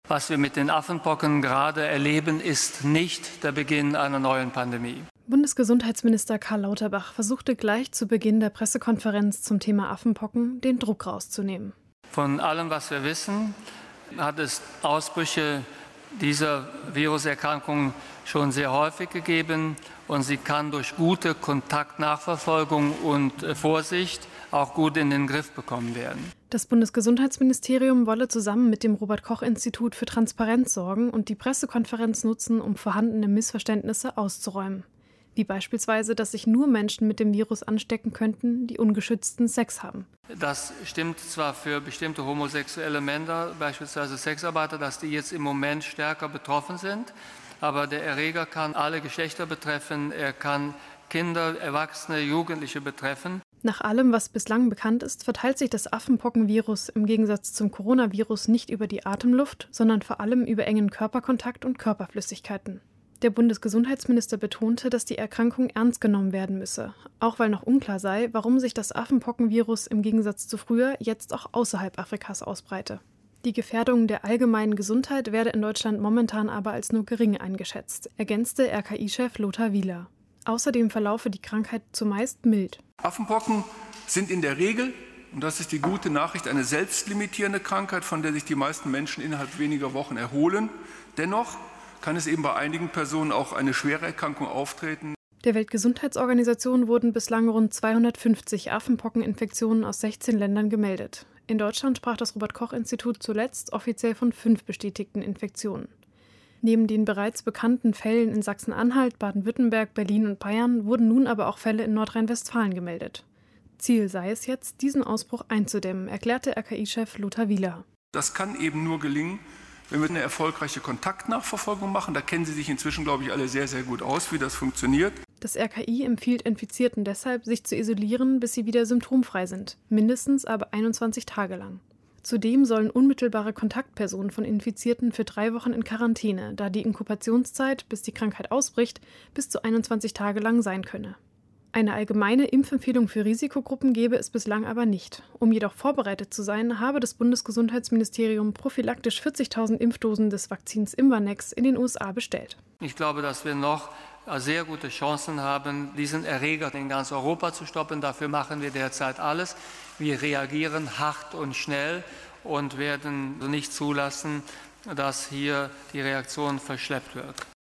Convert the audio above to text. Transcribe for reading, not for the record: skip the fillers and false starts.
Was wir mit den Affenpocken gerade erleben, ist nicht der Beginn einer neuen Pandemie. Bundesgesundheitsminister Karl Lauterbach versuchte gleich zu Beginn der Pressekonferenz zum Thema Affenpocken den Druck rauszunehmen. Von allem, was wir wissen, hat es Ausbrüche dieser Viruserkrankung schon sehr häufig gegeben und sie kann durch gute Kontaktnachverfolgung und Vorsicht auch gut in den Griff bekommen werden. Das Bundesgesundheitsministerium wolle zusammen mit dem Robert-Koch-Institut für Transparenz sorgen und die Pressekonferenz nutzen, um vorhandene Missverständnisse auszuräumen. Wie beispielsweise, dass sich nur Menschen mit dem Virus anstecken könnten, die ungeschützten Sex haben. Das stimmt zwar für bestimmte homosexuelle Männer, beispielsweise Sexarbeiter, dass die jetzt im Moment stärker betroffen sind, aber der Erreger kann alle Geschlechter betreffen, er kann Kinder, Erwachsene, Jugendliche betreffen. Nach allem, was bislang bekannt ist, verteilt sich das Affenpockenvirus im Gegensatz zum Coronavirus nicht über die Atemluft, sondern vor allem über engen Körperkontakt und Körperflüssigkeiten. Der Bundesgesundheitsminister betonte, dass die Erkrankung ernst genommen werden müsse, auch weil noch unklar sei, warum sich das Affenpockenvirus im Gegensatz zu früher jetzt auch außerhalb Afrikas ausbreite. Die Gefährdung der allgemeinen Gesundheit werde in Deutschland momentan aber als nur gering eingeschätzt, ergänzte RKI-Chef Lothar Wieler. Außerdem verlaufe die Krankheit zumeist mild. Affenpocken sind in der Regel, und das ist die gute Nachricht, eine selbstlimitierende Krankheit, von der sich die meisten Menschen innerhalb weniger Wochen erholen. Dennoch kann es eben bei einigen Personen auch eine schwere Erkrankung auftreten. Der Weltgesundheitsorganisation wurden bislang rund 250 Affenpockeninfektionen aus 16 Ländern gemeldet. In Deutschland sprach das Robert-Koch-Institut zuletzt offiziell von 5 bestätigten Infektionen. Neben den bereits bekannten Fällen in Sachsen-Anhalt, Baden-Württemberg, Berlin und Bayern wurden nun aber auch Fälle in Nordrhein-Westfalen gemeldet. Ziel sei es jetzt, diesen Ausbruch einzudämmen, erklärte RKI-Chef Lothar Wieler. Das kann eben nur gelingen, wenn wir eine erfolgreiche Kontaktnachverfolgung machen. Da kennen Sie sich inzwischen, glaube ich, alle sehr, sehr gut aus, wie das funktioniert. Das RKI empfiehlt Infizierten deshalb, sich zu isolieren, bis sie wieder symptomfrei sind, mindestens aber 21 Tage lang. Zudem sollen unmittelbare Kontaktpersonen von Infizierten für 3 Wochen in Quarantäne, da die Inkubationszeit, bis die Krankheit ausbricht, bis zu 21 Tage lang sein könne. Eine allgemeine Impfempfehlung für Risikogruppen gebe es bislang aber nicht. Um jedoch vorbereitet zu sein, habe das Bundesgesundheitsministerium prophylaktisch 40.000 Impfdosen des Vakzins Imvanex in den USA bestellt. Ich glaube, dass wir noch sehr gute Chancen haben, diesen Erreger in ganz Europa zu stoppen. Dafür machen wir derzeit alles. Wir reagieren hart und schnell und werden nicht zulassen, dass hier die Reaktion verschleppt wird.